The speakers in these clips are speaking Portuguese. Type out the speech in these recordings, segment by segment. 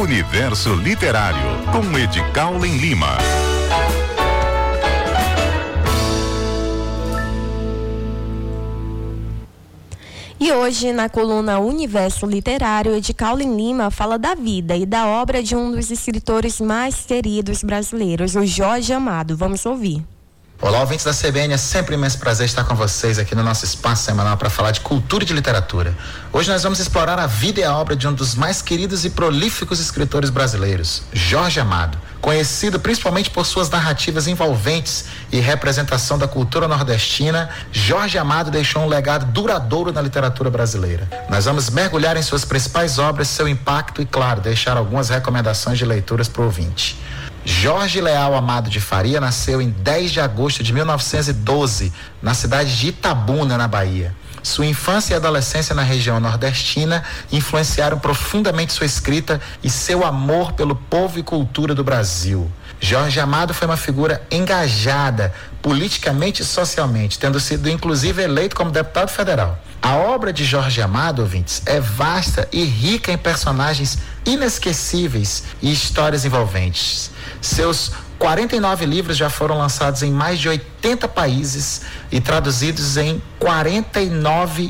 Universo Literário, com Edicaulen Lima. E hoje, na coluna Universo Literário, Edicaulen Lima fala da vida e da obra de um dos escritores mais queridos brasileiros, o Jorge Amado. Vamos ouvir. Olá, ouvintes da CBN, é sempre um imenso prazer estar com vocês aqui no nosso espaço semanal para falar de cultura e de literatura. Hoje nós vamos explorar a vida e a obra de um dos mais queridos e prolíficos escritores brasileiros, Jorge Amado. Conhecido principalmente por suas narrativas envolventes e representação da cultura nordestina, Jorge Amado deixou um legado duradouro na literatura brasileira. Nós vamos mergulhar em suas principais obras, seu impacto e, claro, deixar algumas recomendações de leituras para o ouvinte. Jorge Leal Amado de Faria nasceu em 10 de agosto de 1912, na cidade de Itabuna, na Bahia. Sua infância e adolescência na região nordestina influenciaram profundamente sua escrita e seu amor pelo povo e cultura do Brasil. Jorge Amado foi uma figura engajada politicamente e socialmente, tendo sido inclusive eleito como deputado federal. A obra de Jorge Amado, ouvintes, é vasta e rica em personagens inesquecíveis e histórias envolventes. Seus 49 livros já foram lançados em mais de 80 países e traduzidos em 49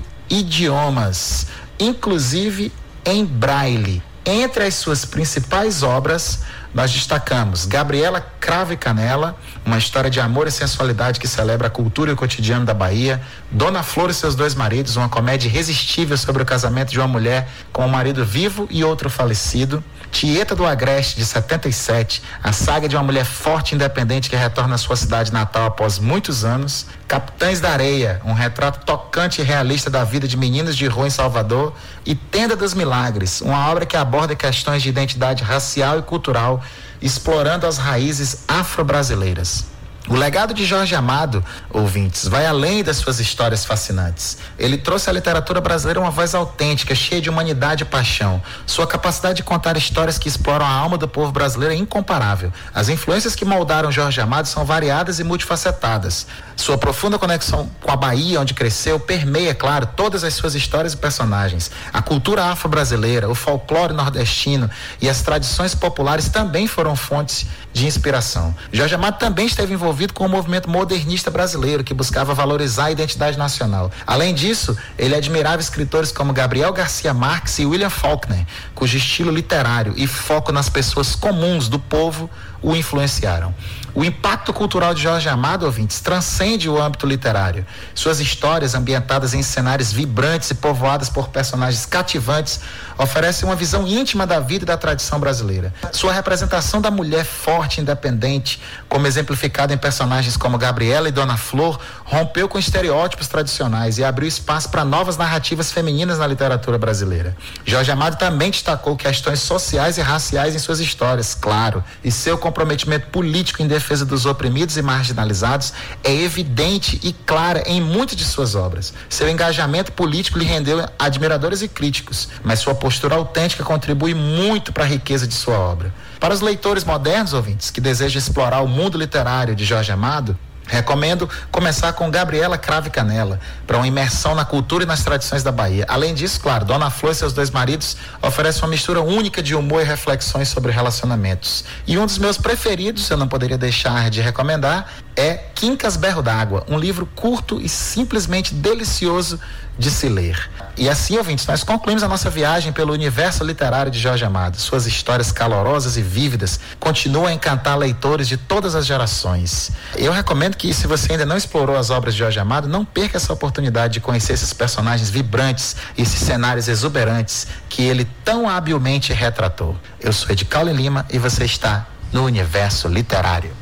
idiomas, inclusive em braille. Entre as suas principais obras, nós destacamos Gabriela Cravo e Canela, uma história de amor e sensualidade que celebra a cultura e o cotidiano da Bahia. Dona Flor e seus dois maridos, uma comédia irresistível sobre o casamento de uma mulher com um marido vivo e outro falecido. Tieta do Agreste, de 77, a saga de uma mulher forte e independente que retorna à sua cidade natal após muitos anos. Capitães da Areia, um retrato tocante e realista da vida de meninos de rua em Salvador. E Tenda dos Milagres, uma obra que aborda questões de identidade racial e cultural, explorando as raízes afro-brasileiras. O legado de Jorge Amado, ouvintes, vai além das suas histórias fascinantes. Ele trouxe à literatura brasileira uma voz autêntica, cheia de humanidade e paixão. Sua capacidade de contar histórias que exploram a alma do povo brasileiro é incomparável. As influências que moldaram Jorge Amado são variadas e multifacetadas. Sua profunda conexão com a Bahia, onde cresceu, permeia, claro, todas as suas histórias e personagens. A cultura afro-brasileira, o folclore nordestino e as tradições populares também foram fontes de inspiração. Jorge Amado também esteve envolvido com o movimento modernista brasileiro, que buscava valorizar a identidade nacional. Além disso, ele admirava escritores como Gabriel Garcia Marques e William Faulkner, cujo estilo literário e foco nas pessoas comuns do povo o influenciaram. O impacto cultural de Jorge Amado, ouvintes, transcende o âmbito literário. Suas histórias, ambientadas em cenários vibrantes e povoadas por personagens cativantes, oferecem uma visão íntima da vida e da tradição brasileira. Sua representação da mulher forte e independente, como exemplificada em personagens como Gabriela e Dona Flor, rompeu com estereótipos tradicionais e abriu espaço para novas narrativas femininas na literatura brasileira. Jorge Amado também destacou questões sociais e raciais em suas histórias, claro, e seu comprometimento político em defesa dos oprimidos e marginalizados é evidente e clara em muitas de suas obras. Seu engajamento político lhe rendeu admiradores e críticos, mas sua postura autêntica contribui muito para a riqueza de sua obra. Para os leitores modernos, ouvintes, que desejam explorar o mundo literário de Jorge Amado, recomendo começar com Gabriela Cravo e Canela, para uma imersão na cultura e nas tradições da Bahia. Além disso, claro, Dona Flor e seus dois maridos oferecem uma mistura única de humor e reflexões sobre relacionamentos. E um dos meus preferidos, eu não poderia deixar de recomendar, é Quincas Berro d'Água, um livro curto e simplesmente delicioso de se ler. E assim, ouvintes, nós concluímos a nossa viagem pelo universo literário de Jorge Amado. Suas histórias calorosas e vívidas continuam a encantar leitores de todas as gerações. Eu recomendo que, se você ainda não explorou as obras de Jorge Amado, não perca essa oportunidade de conhecer esses personagens vibrantes e esses cenários exuberantes que ele tão habilmente retratou. Eu sou Edicaulen Lima e você está no Universo Literário.